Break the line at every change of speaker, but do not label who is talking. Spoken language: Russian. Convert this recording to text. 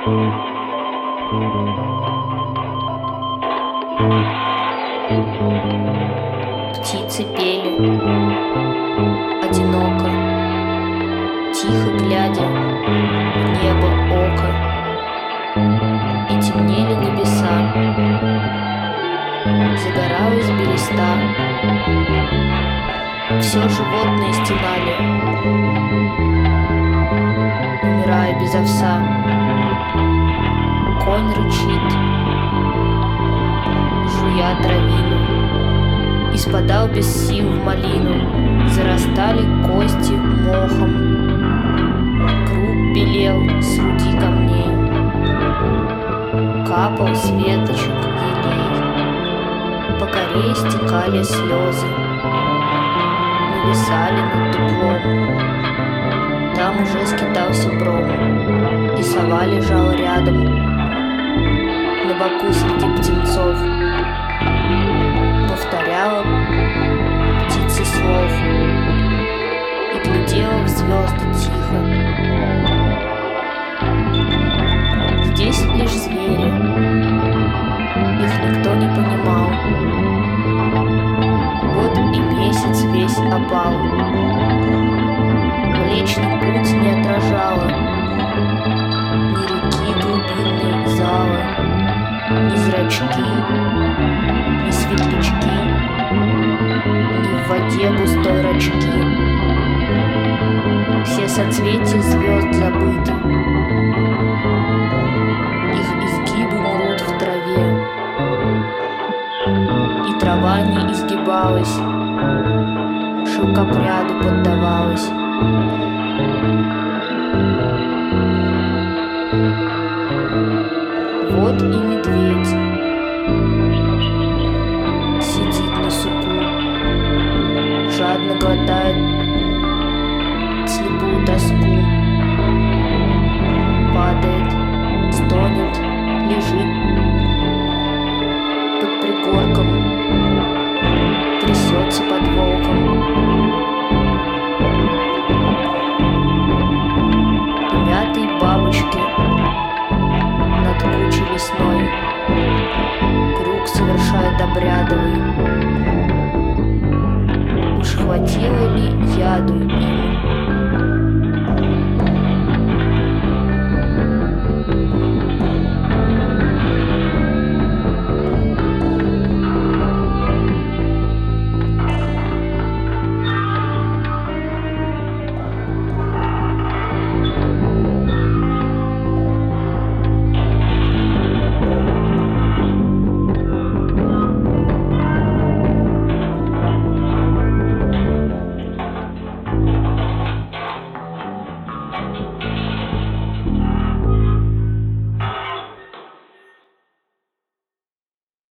Птицы пели одиноко, тихо глядя в небо око, и темнели небеса, загоралась береста. Все животные стенали, умирая без овса. Конь рычит, жуя травину, и спадал без сил в малину. Зарастали кости мохом, круг белел с груди камней, капал с веточек елей, по коре стекали слезы, нависали над дуплом. Там уже скитался бром, и сова лежала рядом, на боку среди птенцов, повторяла птице слов и глядела в звезды тихо. Здесь лишь звери, их никто не понимал. Вот и месяц весь опал, Млечный путь не отражала ни реки глубинной зала, ни зрачки, ни светлячки, ни в воде густой рачки. Все соцветия звезд забыты, их изгибы мрут в траве, и трава не изгибалась, шелкопряду поддавалась. Вот и медведь сидит на суку, жадно глотает слепую тоску, падает, стонет, лежит под пригорком, трясется под волком. Мятые бабочки над кучей лесной круг совершают обрядовый. Уж хватило ли яду им?